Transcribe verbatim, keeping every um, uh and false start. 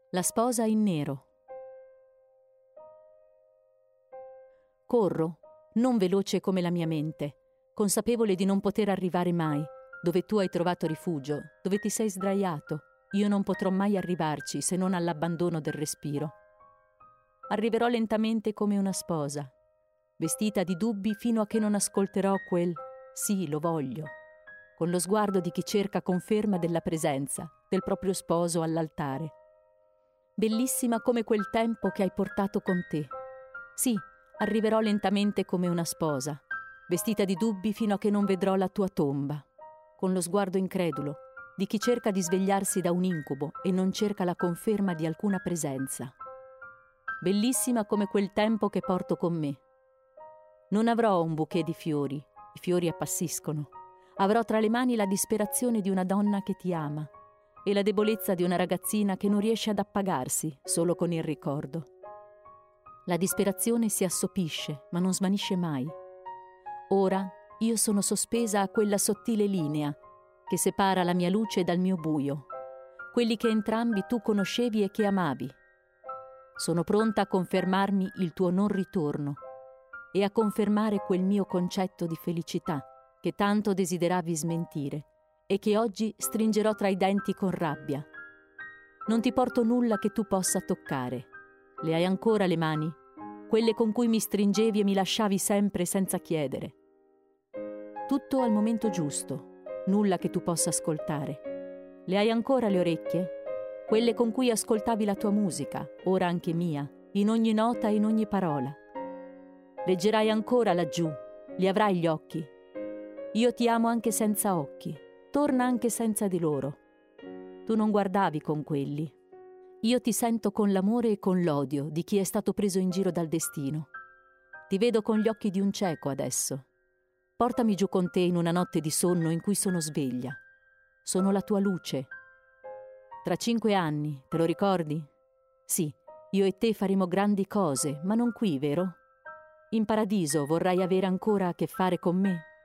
La sposa in nero. Corro, non veloce come la mia mente, consapevole di non poter arrivare mai, dove tu hai trovato rifugio, dove ti sei sdraiato. Io non potrò mai arrivarci se non all'abbandono del respiro. Arriverò lentamente come una sposa, vestita di dubbi fino a che non ascolterò quel «sì, lo voglio», con lo sguardo di chi cerca conferma della presenza del proprio sposo all'altare. Bellissima come quel tempo che hai portato con te. Sì, arriverò lentamente come una sposa, vestita di dubbi fino a che non vedrò la tua tomba, con lo sguardo incredulo di chi cerca di svegliarsi da un incubo e non cerca la conferma di alcuna presenza. Bellissima come quel tempo che porto con me. Non avrò un bouquet di fiori, i fiori appassiscono. Avrò tra le mani la disperazione di una donna che ti ama e la debolezza di una ragazzina che non riesce ad appagarsi solo con il ricordo. La disperazione si assopisce, ma non svanisce mai. Ora io sono sospesa a quella sottile linea che separa la mia luce dal mio buio, quelli che entrambi tu conoscevi e che amavi. Sono pronta a confermarmi il tuo non ritorno e a confermare quel mio concetto di felicità che tanto desideravi smentire e che oggi stringerò tra i denti con rabbia. Non ti porto nulla che tu possa toccare. Le hai ancora le mani? Quelle con cui mi stringevi e mi lasciavi sempre senza chiedere. Tutto al momento giusto, nulla che tu possa ascoltare. Le hai ancora le orecchie? Quelle con cui ascoltavi la tua musica, ora anche mia, in ogni nota e in ogni parola. Leggerai ancora laggiù, li avrai gli occhi. Io ti amo anche senza occhi, torna anche senza di loro. Tu non guardavi con quelli. Io ti sento con l'amore e con l'odio di chi è stato preso in giro dal destino. Ti vedo con gli occhi di un cieco adesso. Portami giù con te in una notte di sonno in cui sono sveglia. Sono la tua luce. Tra cinque anni, te lo ricordi? Sì, io e te faremo grandi cose, ma non qui, vero? In paradiso vorrai avere ancora a che fare con me?